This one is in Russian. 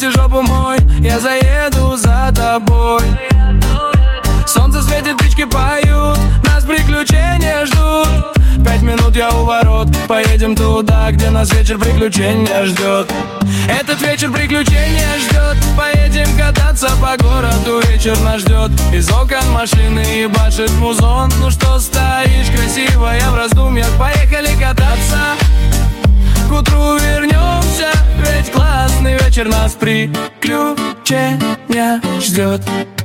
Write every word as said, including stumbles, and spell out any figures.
Целуйте жопу мой, я заеду за тобой. Солнце светит, птички поют, нас приключения ждут. Пять минут я у ворот, поедем туда, где нас вечер приключения ждет. Этот вечер приключения ждет. Поедем кататься по городу, вечер нас ждет. Из окон машины ебашит музон. Ну что стоишь, красивая в раздумьях, поехали кататься. К утру вернемся, ведь классный вечер нас приключения ждет.